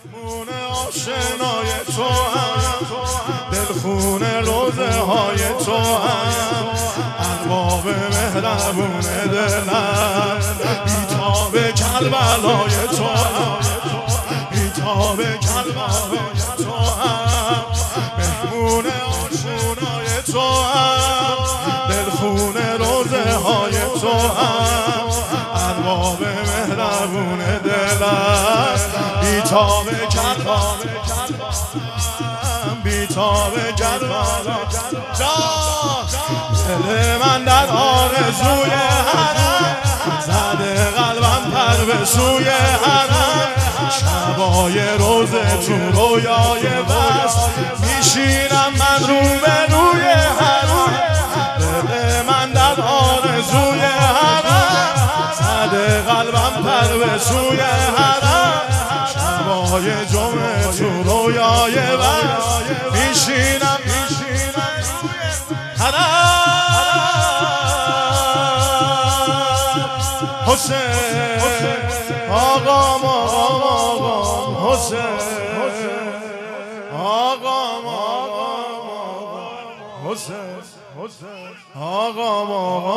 مهمون آشنای تو هم، دلخون روزه های تو هم، ارباب مهربون دلم، بیتاب کربلای تو هم، بیتاب کربلای تو هم، مهمون آشنای تو هم، دلخون روزه های تو هم، ارباب مهربون دلم، بیتاب کربلای، بیتاب کربلای دل من در آرزوی حرم، زده قلبم پر به سوی حرم، شبای روز تو رویای وصل میشینم من رو به روی حرم، دل من در آرزوی حرم، زده قلبم پر به سوی حرم، شبای جمعه تو رویای وصل میشینم حرم. حسین آقام حسین آقام حسین آقام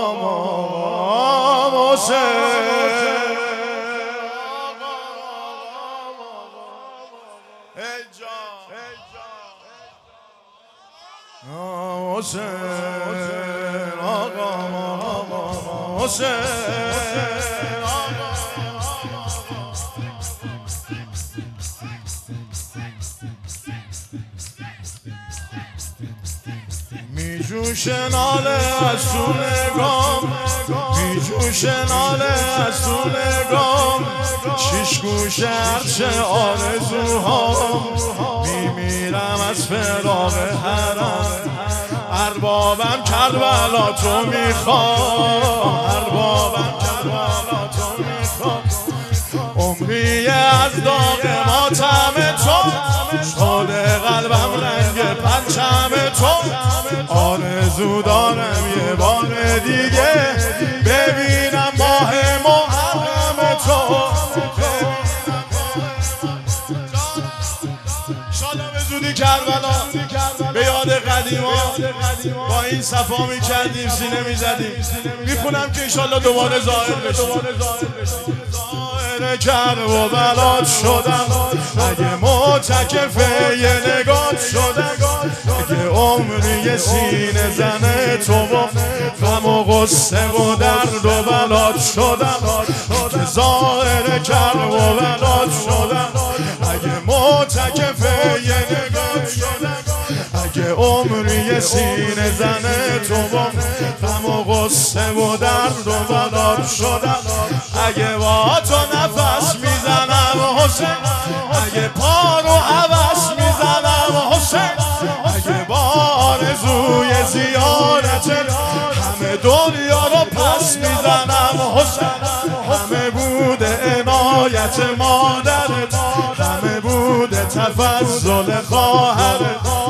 حسین حسین آقام حسین میجوش ناله از تو نگام، میجوش ناله از تو نگام، شیش گوش هرچه آرزوهام، میمیرم از فراق حرم، اربابم کربلا تو میخوام، اربابم کربلا تو میخوام، عمری از داغ ماتم تو، شده قلبم رنگ پرچم تو، آرزو دارم یه بار دیگه ببینم ماه محرم تو، شالا به زودی کربلا، به یاد قدیما با این صفا میکردیم سینه میزدیم، میخونم که انشالله دوباره ظاهر بشیم. کربلا شدم اگه معتکفه یه نگات شدم، اگه عمری سینه زنه تو و غم و غصه و درد و بلات شدم، که ظاهر کربلا شدم اگه معتکفه یه نگات شدم، اگه عمری سینه زنه تو و غم و غصه و درد و بلات شدم، اگه با تو نفس میزنم حسین، اگه پا رو هوس میزنم حسین، اگه با آرزوی زیارت همه دنیا رو پس میزنم حسین، همه بود عنایت مادرت، همه بود تفضل خواهرت،